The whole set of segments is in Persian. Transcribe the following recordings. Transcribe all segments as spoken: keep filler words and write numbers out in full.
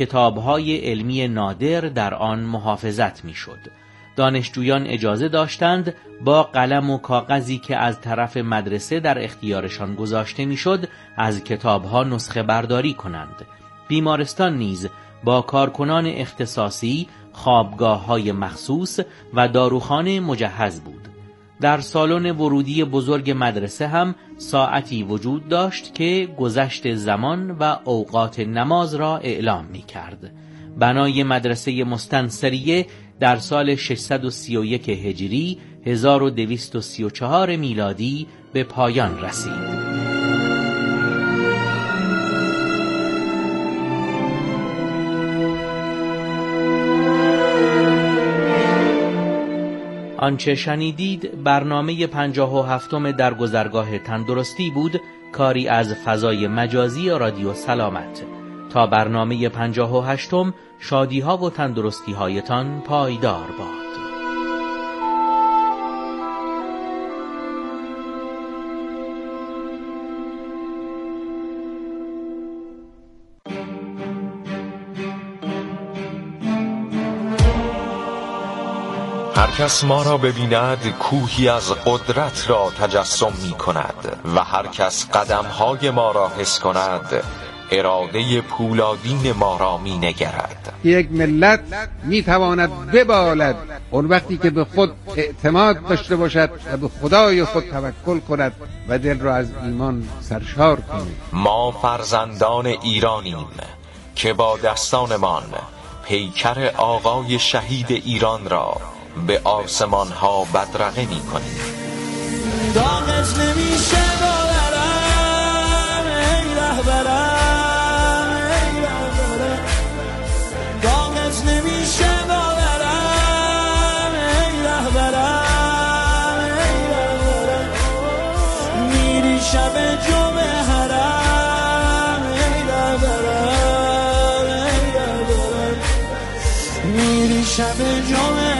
کتاب‌های علمی نادر در آن محافظت می‌شد. دانشجویان اجازه داشتند با قلم و کاغذی که از طرف مدرسه در اختیارشان گذاشته می‌شد از کتاب‌ها نسخه برداری کنند. بیمارستان نیز با کارکنان اختصاصی خوابگاه‌های مخصوص و داروخانه مجهز بود. در سالن ورودی بزرگ مدرسه هم ساعتی وجود داشت که گذشت زمان و اوقات نماز را اعلام می‌کرد. بنای مدرسه مستنصریه در سال ششصد و سی و یک هجری هزار و دویست و سی و چهار میلادی به پایان رسید. آنچه شنیدید برنامه پنجاه و هفتم در گذرگاه تندرستی بود، کاری از فضای مجازی رادیو سلامت. تا برنامه پنجاه و هشتم شادی ها و تندرستی هایتان پایدار باد. هر کس ما را ببیند کوهی از قدرت را تجسم می کند و هر کس قدمهای ما را حس کند اراده پولادین ما را می نگرد. یک ملت می تواند ببالد اون وقتی که به خود اعتماد داشته باشد و به خدای خود توکل کند و دل را از ایمان سرشار کند. ما فرزندان ایرانیم که با دستانمان پیکر آقای شهید ایران را به آسمان ها بدرقه می کنیم. داغش نمیشه باورم ای رهبرم ای رهبرم، داغش نمیشه باورم ای رهبرم ای رهبرم، میری شب جمعه حرم ای رهبرم ای رهبرم، میری شب جمعه.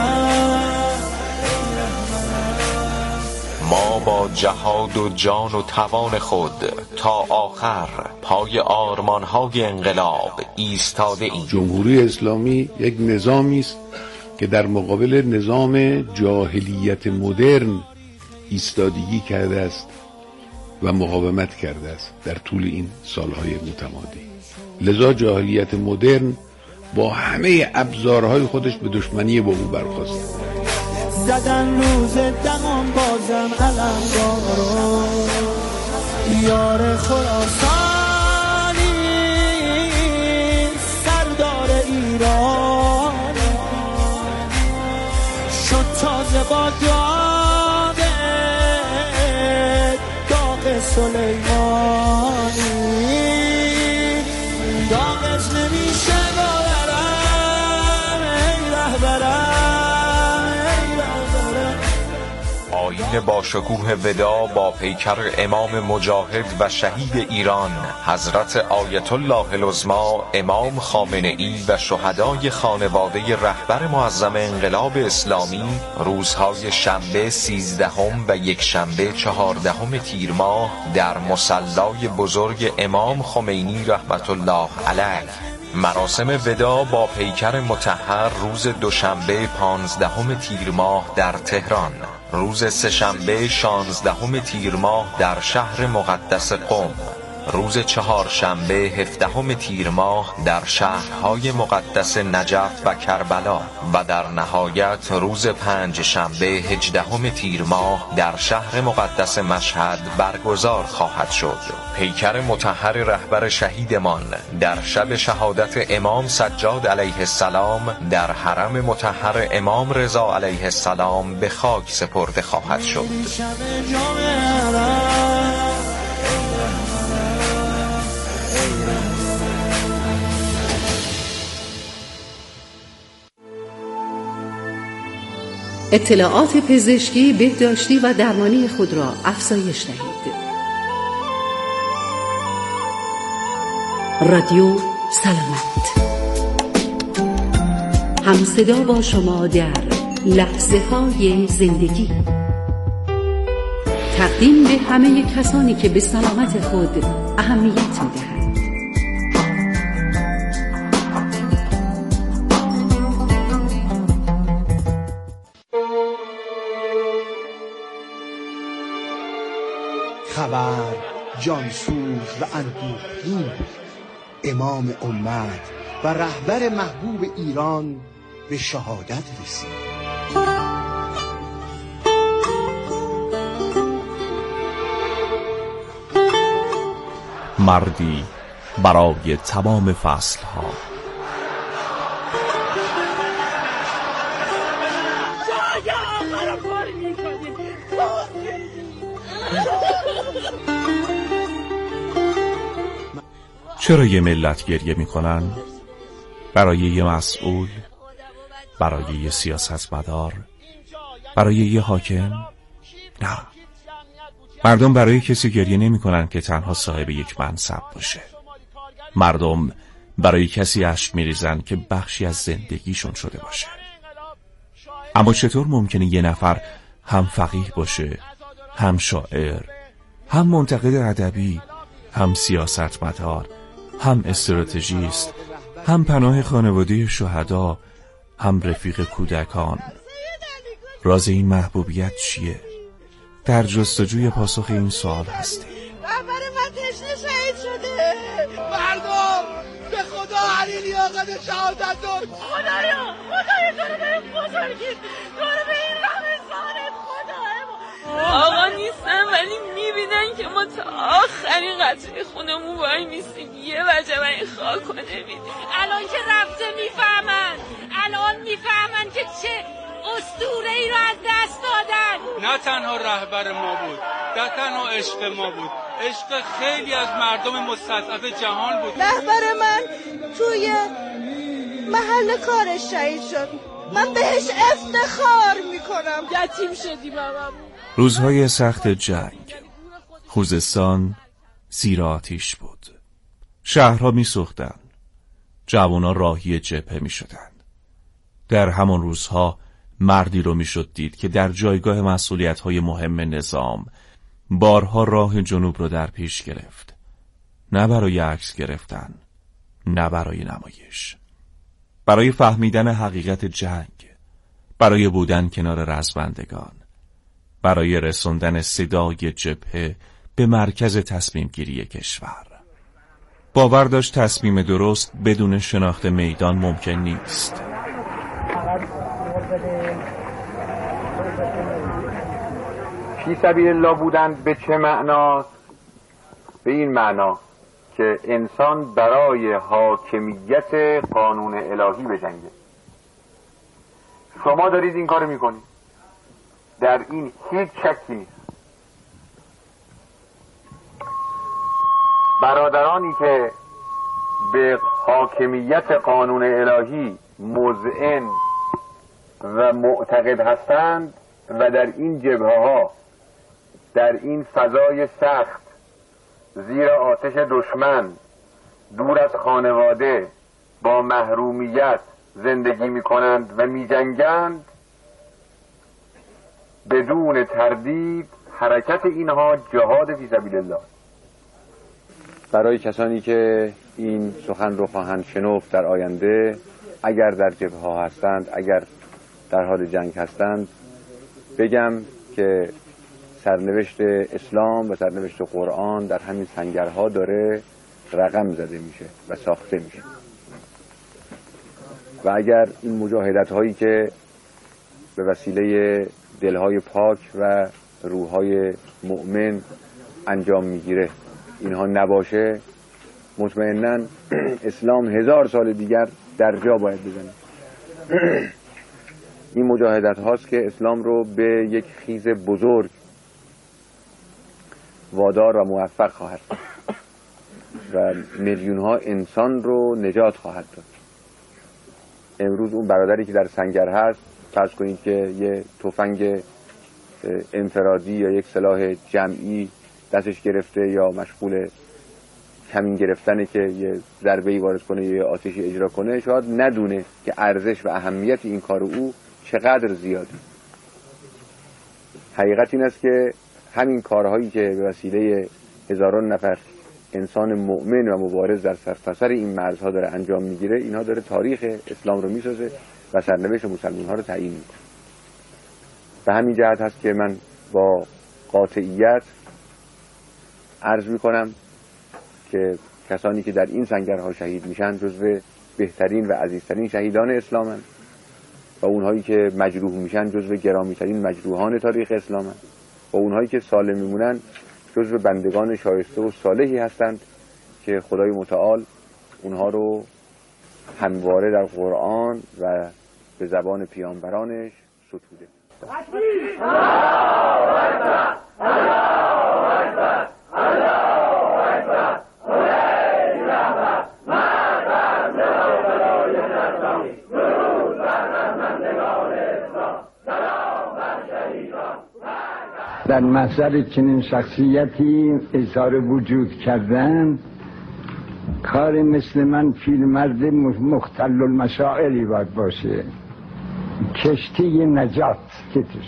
ما با جهاد و جان و توان خود تا آخر پای آرمان‌های انقلاب ایستاده ایم. جمهوری اسلامی یک نظامی است که در مقابل نظام جاهلیت مدرن ایستادگی کرده است و مقاومت کرده است در طول این سالهای متمادی. لذا جاهلیت مدرن با همه ابزارهای خودش به دشمنی با او برخاست. زدن روز دمان بازم علم دارو یار خراسانی سردار ایران شد تازه با داغ داغ سلیمانی، داغش نمیشه باورم ای رهبرم. آیین با شکوه ودا با پیکر امام مجاهد و شهید ایران حضرت آیت الله العظمی امام خامنه‌ای و شهدای خانواده رهبر معظم انقلاب اسلامی روزهای شنبه سیزدهم و یک شنبه چهاردهم تیر ماه در مصلی بزرگ امام خمینی رحمت الله علیه. مراسم ودا با پیکر مطهر روز دوشنبه پانزدهم تیر ماه در تهران، روز سه‌شنبه شانزدهم تیر ماه در شهر مقدس قم، روز چهارشنبه هفدهم تیر ماه در شهرهای مقدس نجف و کربلا و در نهایت روز پنج شنبه هجدهم تیر ماه در شهر مقدس مشهد برگزار خواهد شد. پیکر مطهر رهبر شهیدمان در شب شهادت امام سجاد علیه السلام در حرم مطهر امام رضا علیه السلام به خاک سپرده خواهد شد. اطلاعات پزشکی، بهداشتی و درمانی خود را افزایش دهید. رادیو سلامت، همصدا با شما در لحظه های زندگی. تقدیم به همه کسانی که به سلامت خود اهمیت می‌دهند. خبر جانسوز و اندوهگین امام امت و رهبر محبوب ایران به شهادت رسید. مردی برای تمام فصلها. چرا یه ملت گریه میکنن؟ برای یه مسئول؟ برای یه سیاستمدار؟ برای یه حاکم؟ نه، مردم برای کسی گریه نمیکنن که تنها صاحب یک منصب باشه. مردم برای کسی اشک میریزن که بخشی از زندگیشون شده باشه. اما چطور ممکنه یه نفر هم فقیه باشه، هم شاعر، هم منتقد ادبی، هم سیاستمدار، هم استراتژیست، هم پناه خانواده شهدا، هم رفیق کودکان؟ راز این محبوبیت چیه؟ در جستجوی پاسخ این سوال هستی. رهبر من تشنه شهید شده. مردم به خدا علی لیاقت شهادت دار. خدایا خدایا تو رو به بزرگی، تو رو به این رمضانت خدایا. آقا نیستن ولی میبینن که ما تا آخرین قطره خونمون وای میستیم، یه وجه این خاک رو نمیدیم. الان که رفته میفهمن، الان میفهمن که چه اسطوره ای رو از دست دادن. نه تنها رهبر ما بود، نه تنها عشق ما بود، عشق خیلی از مردم مستضعف جهان بود. رهبر من توی محل کارش شهید شد، من بهش افتخار میکنم. یتیم شدیم هممون. روزهای سخت جنگ، خوزستان زیر آتیش بود. شهرها می سوختن، جوانا راهی جبهه می شدن. در همان روزها مردی رو می شد دید که در جایگاه مسئولیت‌های مهم نظام بارها راه جنوب رو در پیش گرفت، نه برای عکس گرفتن، نه برای نمایش، برای فهمیدن حقیقت جنگ، برای بودن کنار رزمندگان، برای رسوندن صدای جبهه به مرکز تصمیم گیری کشور. باور داشت تصمیم درست بدون شناخت میدان ممکن نیست. فی سبیل الله بودن به چه معناست؟ به این معنا که انسان برای حاکمیت قانون الهی بجنگه. شما دارید این کارو میکنید، در این هیچ شکی نیست. برادرانی که به حاکمیت قانون الهی مذعن و معتقد هستند و در این جبهه ها، در این فضای سخت، زیر آتش دشمن، دور از خانواده، با محرومیت زندگی می کنند و می جنگند، بدون تردید حرکت اینها جهاد فی سبیل الله. برای کسانی که این سخن رو خواهند شنفت در آینده، اگر در جبهه ها هستند، اگر در حال جنگ هستند، بگم که سرنوشت اسلام و سرنوشت قرآن در همین سنگرها داره رقم زده میشه و ساخته میشه. و اگر این مجاهدت هایی که به وسیله دلهای پاک و روحهای مؤمن انجام میگیره اینها نباشه، مطمئناً اسلام هزار سال دیگر در جا باید بزنه. این مجاهدت هاست که اسلام رو به یک خیز بزرگ وادار و موفق خواهد و میلیون ها انسان رو نجات خواهد داد. امروز اون برادری که در سنگر هست، فرض کنید که یه تفنگ انفرادی یا یک سلاح جمعی دستش گرفته یا مشغول کمین گرفتنه که یه ضربه‌ای وارد کنه یا آتشی اجرا کنه، شاید ندونه که ارزش و اهمیت این کار او چقدر زیاده. حقیقت این است که همین کارهایی که به وسیله هزاران نفر انسان مؤمن و مبارز در سرتاسر این مرزها داره انجام میگیره، اینها داره تاریخ اسلام رو میسازه و سرنوشت مسلمان ها رو تعیین میکنه. به همین جهت هست که من با قاطعیت عرض میکنم که کسانی که در این سنگرها شهید میشن جزو بهترین و عزیزترین شهیدان اسلامن و اونهایی که مجروح میشن جزو گرامیترین مجروحان تاریخ اسلامن و اونهایی که سالم میمونن جزو بندگان شایسته و صالحی هستند که خدای متعال اونها رو همواره در قرآن و به زبان پیامبرانش ستوده. در محضر چنین شخصیتی اظهار وجود کردن کار مثل من پیرمرد مختل المشاعری باید باشه. کشتی نجات تیتر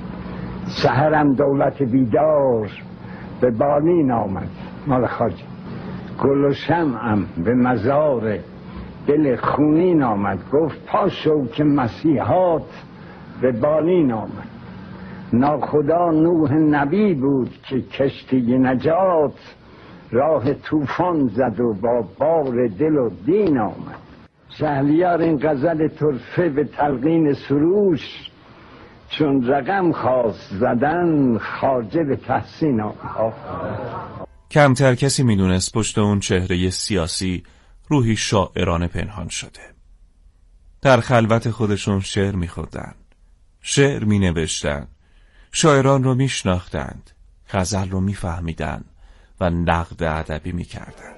سحرم دولت بیدار به بالین آمد مال خواجه، گل و شمعم به مزار دل خونین آمد، گفت پاشو که مسیحات به بالین آمد. ناخدا نوح نبی بود که کشتی نجات راه طوفان زد و با بار دل و دین آمد. شهریار این غزل طرفه به تلقین سروش چون رقم خواست زدن خواجه به تحسین آمد. کمتر کسی میدونست پشت اون چهره سیاسی روحی شاعرانه پنهان شده. در خلوت خودشون شعر میخوندن، شعر مینوشتن، شاعران رو میشناختند، غزل رو میفهمیدن و نقد ادبی میکردن.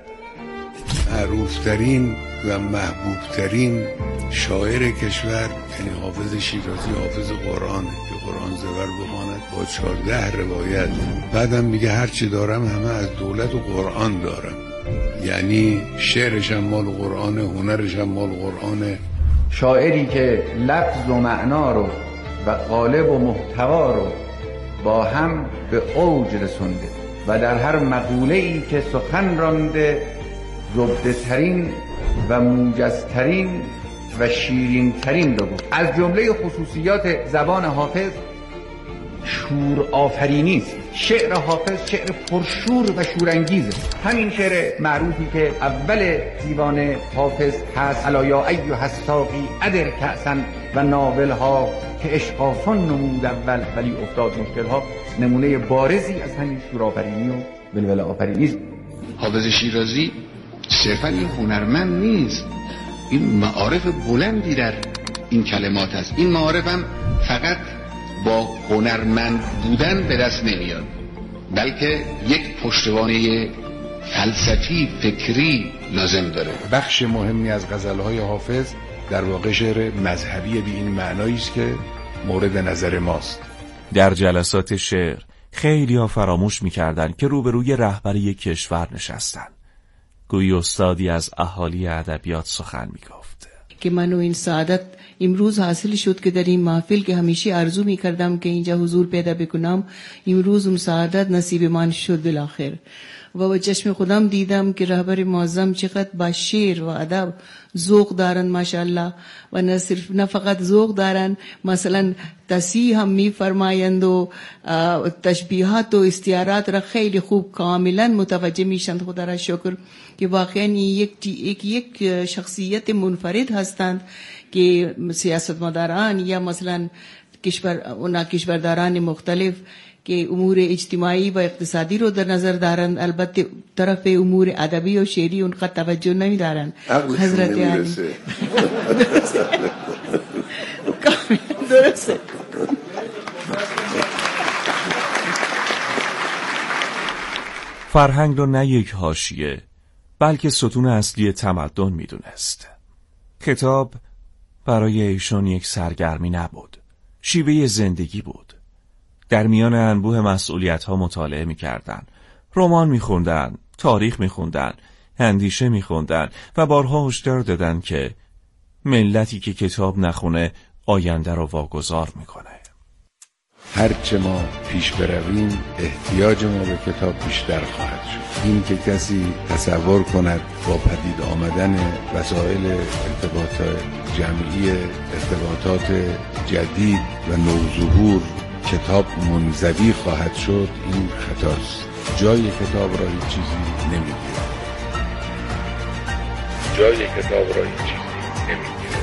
معروفترین و محبوبترین شاعر کشور یعنی حافظ شیرازی، حافظ قرآن که قرآن زبر بخواند با چهارده روایت. بعدم میگه هرچی دارم همه از دولت و قرآن دارم، یعنی شعرش هم مال قرآنه، هنرش هم مال قرآنه. شاعری که لفظ و معنا رو و قالب و محتوا رو با هم به اوج رسونده و در هر مقوله ای که سخن رانده زبده ترین و موجزترین و شیرین ترین رو بود. از جمله خصوصیات زبان حافظ شور آفرینی است. شعر حافظ شعر پرشور و شورانگیزه. همین شعر معروفی که اول دیوان حافظ هست، الا یا ایها الساقی ادر کأسا، و ناول ها که عشق آسان نمود اول ولی افتاد مشکل ها، نمونه بارزی از همین شور آفرینی و ولوله آفرینی است. حافظ شیرازی صرفا این هنرمند نیست، این معارف بلندی در این کلمات است. این معارف هم فقط با هنرمند بودن به دست نمیاد، بلکه یک پشتوانه فلسفی فکری لازم داره. بخش مهمی از غزلهای حافظ در واقع شعر مذهبی به این معنایی است که مورد نظر ماست. در جلسات شعر خیلی ها فراموش می‌کردن که روبروی رهبر یک کشور نشستن. گویی استادی از اهالی ادبیات سخن میگفت که منو این سعادت امروز حاصل شد که در این محفل که همیشه آرزو میکردم که اینجا حضور پیدا بکنم، امروز اون سعادت نصیب من شد بالاخره. و با چشم خودم دیدم که رهبر معظم چقدر با شعر و ادب ذوق دارن ماشاءالله، و نه صرف نه فقط ذوق دارن، مثلا تصحیح هم میفرمایند و تشبیهات و استعارات را خیلی خوب کاملا متوجه میشند. خدا را شکر که واقعا یک یک یک شخصیت منفرد هستند که سیاستمداران یا مثلا کشور اونا کشورداران مختلف که امور اجتماعی و اقتصادی رو در نظر دارند، البته طرف امور ادبی و شعری اونقدر توجه نمی دارند. حضرت علی درسته. فرهنگ رو نه یک حاشیه بلکه ستون اصلی تمدن میدونست. کتاب برای ایشون یک سرگرمی نبود، شیوه زندگی بود. در میان انبوه مسئولیت‌ها مطالعه می‌کردن، رمان می‌خوندن، تاریخ می‌خوندن، اندیشه می‌خوندن و بارها هشدار دادن که ملتی که کتاب نخونه آینده رو واگذار می‌کنه. هرچه ما پیش برویم احتیاج ما به کتاب بیشتر خواهد شد. این که کسی تصور کند با پدید آمدن وسایل ارتباط جمعی، ارتباطات جدید و نوظهور کتاب منزوی خواهد شد، این خطاست. جای کتاب را هیچ چیزی نمیگیره. جای کتاب را هیچ چیزی نمیگیره.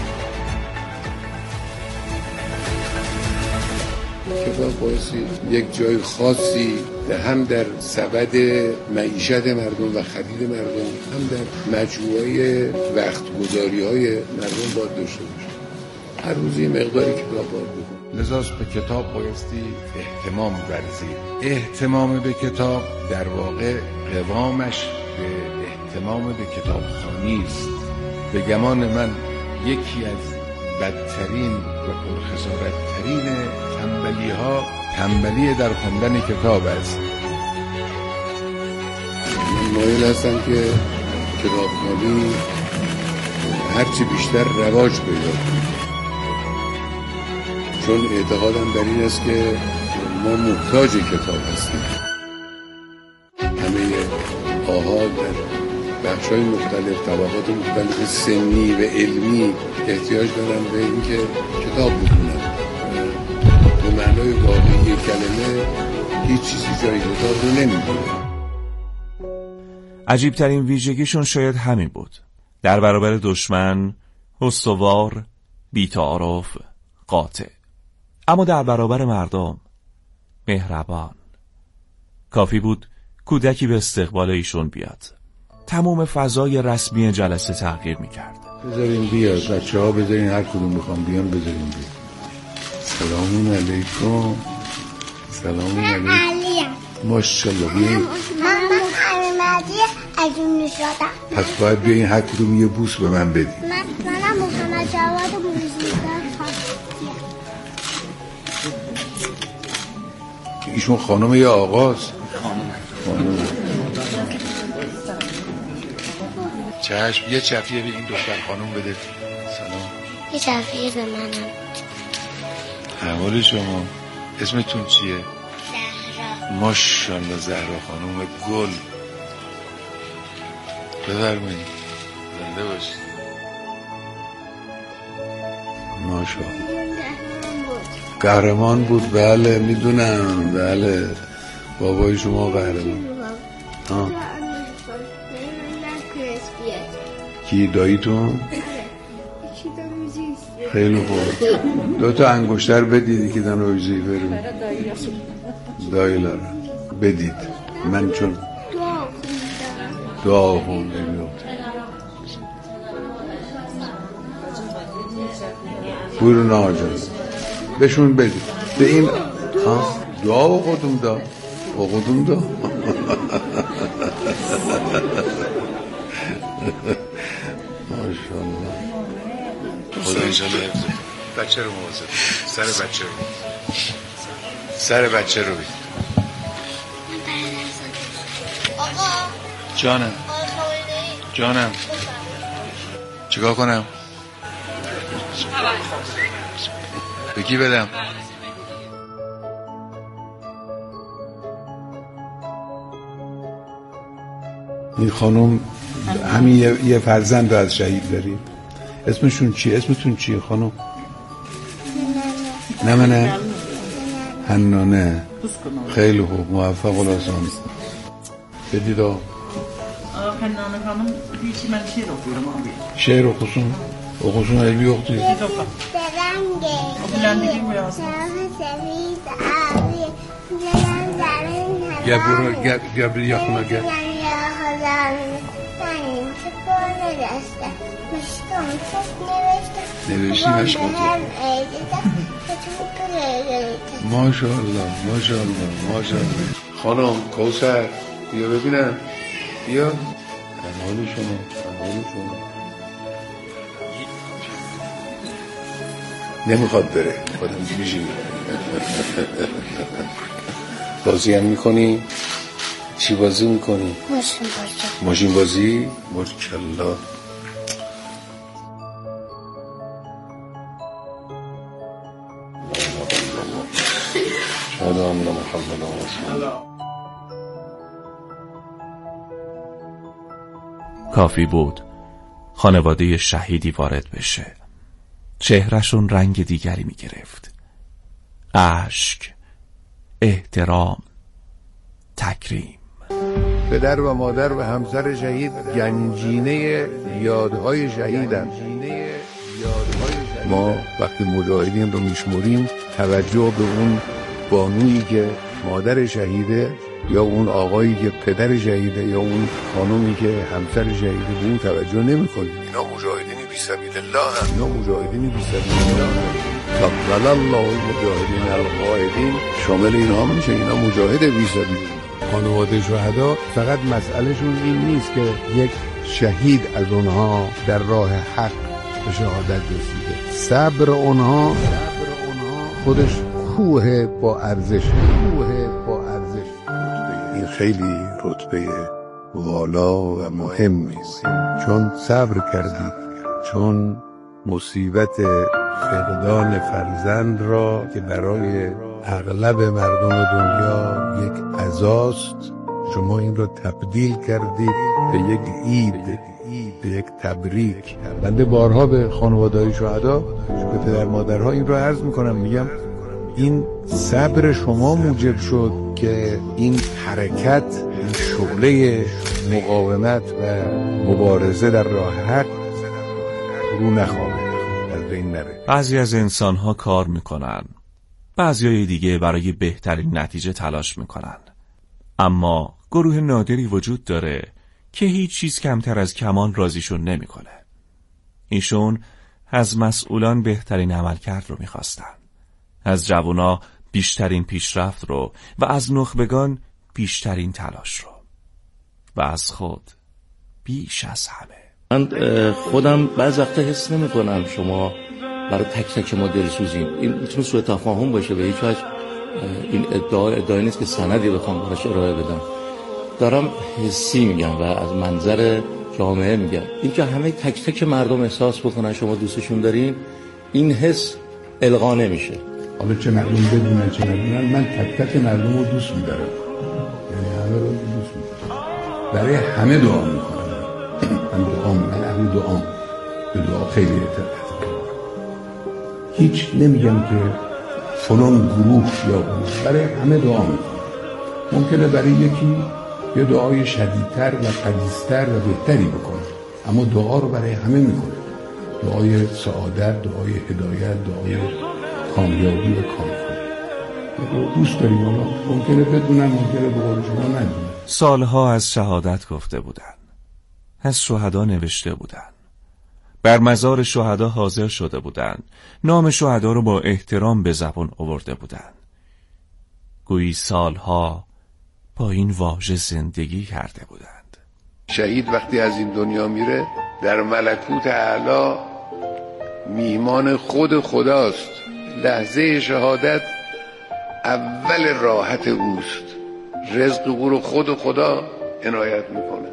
کتاب بایستی یک جای خاصی هم در سبد معیشت مردم و خرید مردم، هم در مجموعه وقت گذاری های مردم باید داشته باشه. هر روز یه مقداری کتاب باید بخون. لذاست به کتاب بایستی اهتمام ورزید. اهتمام به کتاب در واقع قوامش به اهتمام به کتابخوانی است. به گمان من یکی از بدترین و پرخسارتترین تنبلی ها تنبلی در خوندن کتاب است. من مایل هستم که کتابخوانی هرچی بیشتر رواج پیدا کنه، چون اعتقادم بر این است که ما محتاج کتاب هستیم. همه آها در بخش‌های مختلف، طبقات مختلف سنی و علمی احتیاج دارن به اینکه کتاب بخونن. به معنای واقعی کلمه هیچ چیزی جای کتاب رو نمیگیره. عجیب ترین ویژگیشون شاید همین بود: در برابر دشمن استوار، بی‌تعارف، قاطع، اما در برابر مردم مهربان. کافی بود کودکی به استقبال ایشون بیاد، تمام فضای رسمی جلسه تغییر میکرد. بذارین بیاد بچه ها، بذارین هر کدوم میخوام بیان بذارین بیاد. سلام علیکم. سلام علیکم. ماشاءالله. بیاین. من محمدی عجون نشادم. پس باید بیاین هر کدوم یه بوس به من بدین. من منم محمد جواد موزیدار خواستیم. ایشون خانم یا آقاست؟ خانم. خانم. چشم. یه چفیه به این دختر خانم بده. سلام. یه چفیه به منم. احوال شما؟ اسمتون چیه؟ زهرا. ماشاءالله زهرا خانم گل. بفرمایید. زنده باشید. ماشاءالله. قهرمان بود. بله میدونم. بله بابای شما قهرمان. ها. کی داییتون؟ خیلی خوب. دو تا انگشتر بدید که دن روزی بریم. دایی لارم بدید. من چون دعا خوندم بورو ناجان بهشون بدید. به این ها دعا و خودم دا و خودم دا. ماشاءالله. خدا انشالله حفظه. بچه رو مواظب. سر بچه رو سر بچه رو بید. آقا جانم جانم چیکار کنم؟ بگی بدم. این خانم همین یه, یه فرزند رو از شهید داریم. اسمشون چیه؟ اسمتون چیه خانم؟ نمنه حنانه. خیلی خوب. موفق الاسان. بدید آقا حنانه خانم هیچی من شیر رو بیرم آبی شیر رو خصوم و خصوم علمی اختی درنگه بلندگی بیازم گه برو گه بری یخونه گه نوشتی مشکل ماشاءالله ماشاءالله ماشاءالله. خانم کوثر بیا ببینم. بیا. احوال شما احوال شما. نمیخواد بره. خودم میشینی. بازی هم میکنی؟ چی بازی میکنی؟ ماشین بازی. ماشین بازی؟ بارکالله. شهد ان محمد رسول الله. کافی بود خانواده شهیدی وارد بشه، چهرهشون رنگ دیگری می گرفت. اشک، احترام، تکریم. پدر و مادر و همسر شهید گنجینه یادهای شهیدن. ما وقتی مجاهدین رو میشمریم توجه به اون بانویی که مادر شهیده یا اون آقایی که پدر شهیده یا اون خانومی که همسر شهیده به اون توجه نمی‌کنیم. اینا مجاهدین فی سبیل الله هم. اینا مجاهدین فی سبیل الله تقبل الله المجاهدین القاعدین شامل اینها میشه. اینا مجاهد فی سبیل الله. خانواده شهدا فقط مسئلهشون این نیست که یک شهید از اونها در راه حق به شهادت رسیده. صبر اونها خودش کوه با ارزش، کوه با ارزش. این خیلی رتبه والا و مهمی است، چون صبر کردید، چون مصیبت فقدان فرزند را که برای اغلب مردم دنیا یک عزاست، شما این را تبدیل کردید به یک عید، به یک تبریک. بنده بارها به خانواده‌های شهدا، به پدر مادرها این را عرض میکنم، میگم این صبر شما موجب شد که این حرکت، این شعله مقاومت و مبارزه در راه حق رو نخوابه، از بین نره. بعضی از انسان‌ها کار میکنن، بعضیای دیگه برای بهترین نتیجه تلاش میکنن، اما گروه نادری وجود داره که هیچ چیز کمتر از کمال راضیشون نمیکنه. ایشون از مسئولان بهترین عملکرد رو میخواستن، از جوونا بیشترین پیشرفت رو و از نخبگان بیشترین تلاش رو و از خود بیش از همه. من خودم بعض وقتا حس نمی کنم شما برای تک تک ما دلسوزیم. این میتونه سوء تفاهم باشه، به هیچ وجه این ادعا ادعایی نیست که سندی بخوام براش ارائه بدم. دارم حسی میگم و از منظر جامعه میگم. این که همه تک تک مردم احساس بکنن شما دوستشون دارین، این حس القا نمیشه. حالا چه مردم بدونن چه ندونن، من تک تک مردم رو دوست میدارم، یعنی همه رو دوست میدارم، برای همه دعا میکنم. من دعا من اهل دعا، به دعا خیلی اعتقاد دارم. هیچ نمیگم که فلان گروه یا اون، برای همه دعا میکنم. ممکنه برای یکی یه دعای شدیدتر و قدیستر و بهتری بکنه، اما دعا رو برای همه میکنه. دعای سعادت، دعای هدایت، دعای کامیابی و کامل. دوست داریم، حالا ممکنه بدونن، ممکنه به قول شما ندونن. سالها از شهادت گفته بودن، از شهدا نوشته بودن، بر مزار شهدا حاضر شده بودن، نام شهدا رو با احترام به زبان آورده بودن. گویی سالها با این واژه زندگی کرده بودند. شهید وقتی از این دنیا میره در ملکوت اعلی میهمان خود خداست. لحظه شهادت اول راحت اوست، رزق او رو خود خدا عنایت میکنه،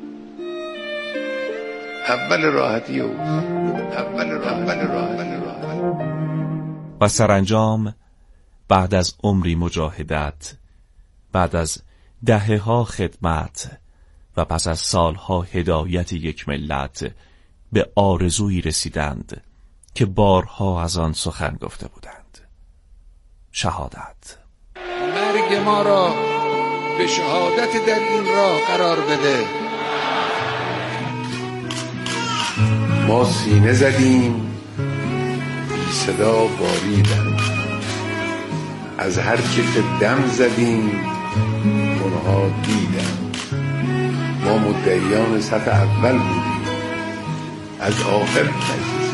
اول راحتی اوست، اول راحت راحت. و سرانجام بعد از عمری مجاهدت، بعد از دهه ها خدمت و پس از سالها هدایت یک ملت، به آرزویی رسیدند که بارها از آن سخن گفته بودند: شهادت. مرگ ما را به شهادت در این راه قرار بده. ما سینه زدیم، بی صدا باریدند، از هر چه که دم زدیم اونها دیدند. ما مدعیان صف اول بودیم، از آخر نزدیم.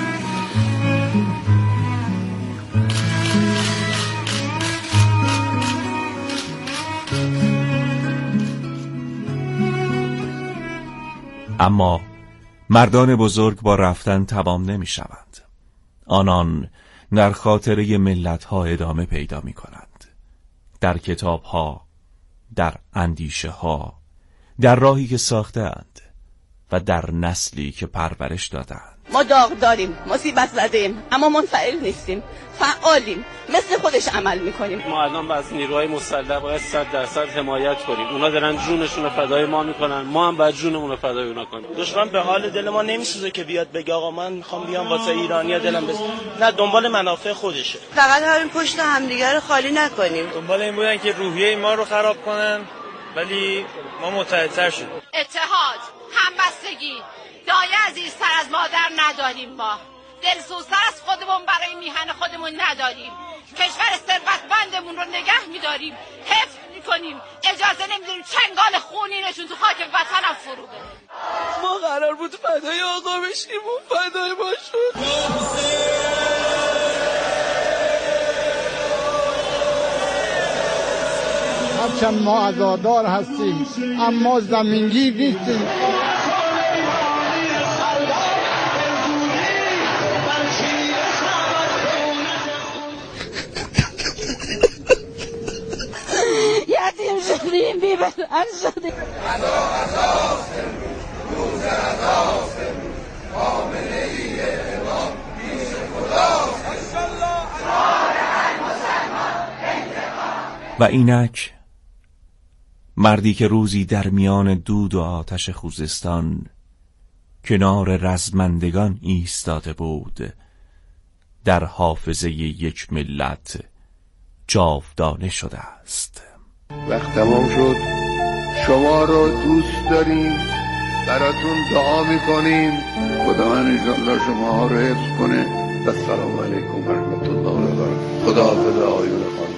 اما مردان بزرگ با رفتن تمام نمی شوند. آنان در خاطره ملت ها ادامه پیدا می کنند، در کتاب ها، در اندیشه ها، در راهی که ساختند و در نسلی که پرورش دادند. ما داغ داریم، مصیبت زدیم، اما منفعل نیستیم، فعالیم، مثل خودش عمل میکنیم. ما الان از نیروهای مسلح باید صد درصد حمایت کنیم. اونا دارن جونشون رو فدای ما میکنن، ما هم باید جونمون رو فدای اونا کنیم. دشمن به حال دل ما نمیسوزه که بیاد بگه آقا من میخوام بیام واسه ایرانیا دلم بس، نه دنبال منافع خودشه. فقط همین پشت همدیگه رو خالی نکنیم. دنبال این بودن که روحیه ما رو خراب کنن ولی ما متحدتر شدیم. اتحاد، همبستگی، دایه عزیزتر از مادر نداریم. ما دلسوزتر از خودمون برای میهن خودمون نداریم. کشور ثروتمندمون رو نگه میداریم، حفظ میکنیم، اجازه نمیدیم چنگال خونینشون تو خاک وطنم فرو بره. ما قرار بود فدای آقا بشیم و فدای ما شد. هرچند ما عزادار هستیم اما زمینگیر نیستیم. یتیم شدیم، بی‌بلند شدیم. و اینک مردی که روزی در میان دود و آتش خوزستان کنار رزمندگان ایستاده بود، در حافظه یک ملت جاودانه شده است. وقت تمام شد. شما رو دوست داریم، براتون دعا میکنیم. خدا انشالله شما ها رو حفظ کنه. السلام علیکم و رحمت الله و برکاته. خدا حافظ آقایون خانم.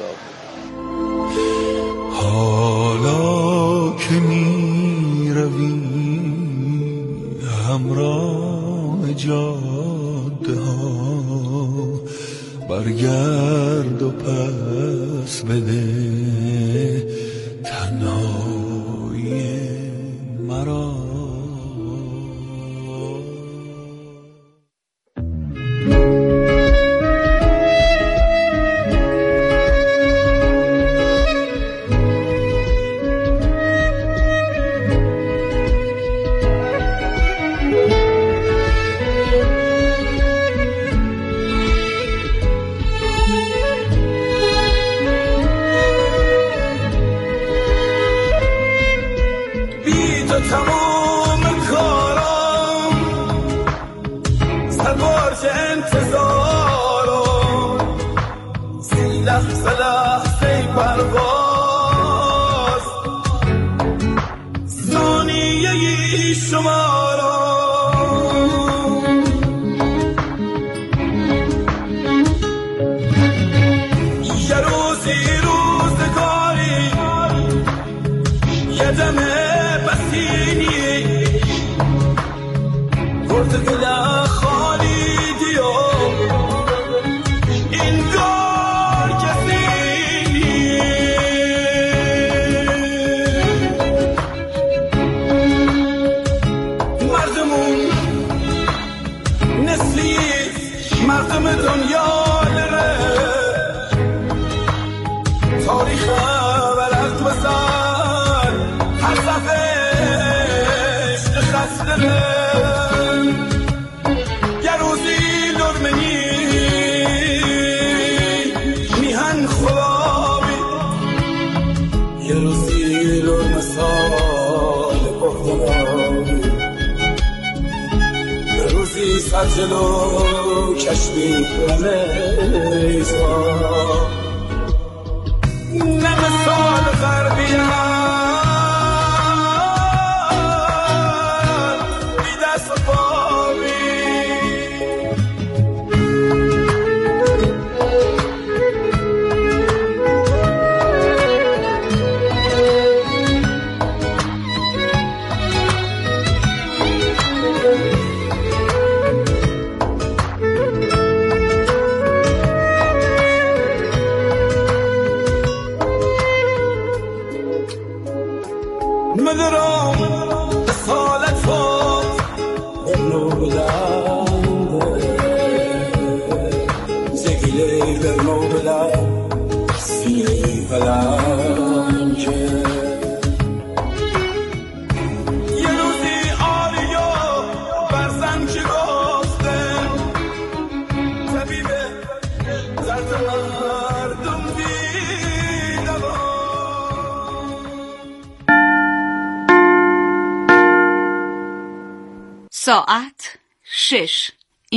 حالا که می روی همراه جاده ها، برگرد و پس بده تنهایی مرا. تمام کارم سرباز انتظارم، سی لحظه لحظه پرواز، ثانیه ای شمارم. یه روزی روزگاری یه دمه پرتقال خالیدی و انگار کسی مردمون نسلی مردم دنیا لره تاریخ ورق بزن هر صفحش خسته ره. سجلو کشمی کنیزا نمسال غربیان بی دست و پاوی. مدرم سالت فات بنولنده زگیلی در نوبلن سیلی بلنجه یه روزی آریا برزن که گفتن طبیبه درد مردم دیدم. ساعت شش.